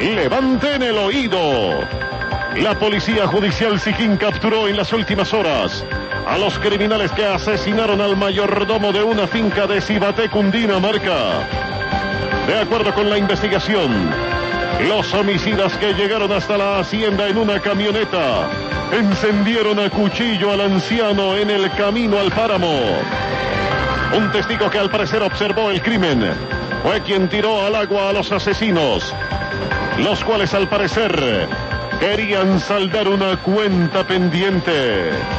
Levanten el oído. La Policía Judicial Siquín capturó en las últimas horas a los criminales que asesinaron al mayordomo de una finca de Cibaté, Cundinamarca. De acuerdo con la investigación, los homicidas que llegaron hasta la hacienda en una camioneta encendieron a cuchillo al anciano en el camino al páramo. Un testigo que al parecer observó el crimen fue quien tiró al agua a los asesinos, los cuales al parecer querían saldar una cuenta pendiente.